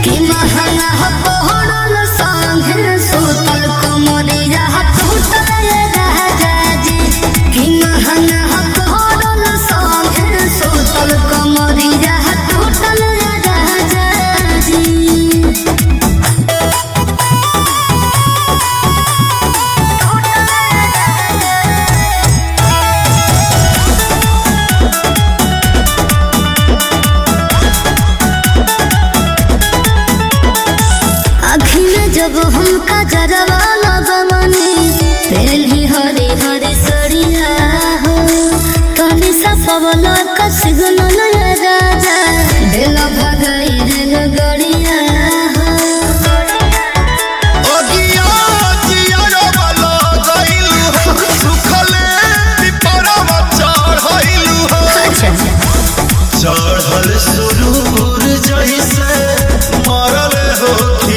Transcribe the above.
कि महंगा हो पहरल संगे सुतल कमरिया टूटल राजा जी कि महंगा हो पहरल संगे सुतल कमरिया टूटल राजा जी। जब हमका जरवा लगवनी पहली हरी हरी सड़िया हो तनी सा पवल का सिगन नया राजा दिल भगाई दिल गड़िया हो ओगिया जिया वाला गइल हो सुखले पिपरवा चढ़इल हो चढ़ल सुरूर जइसे मरल हो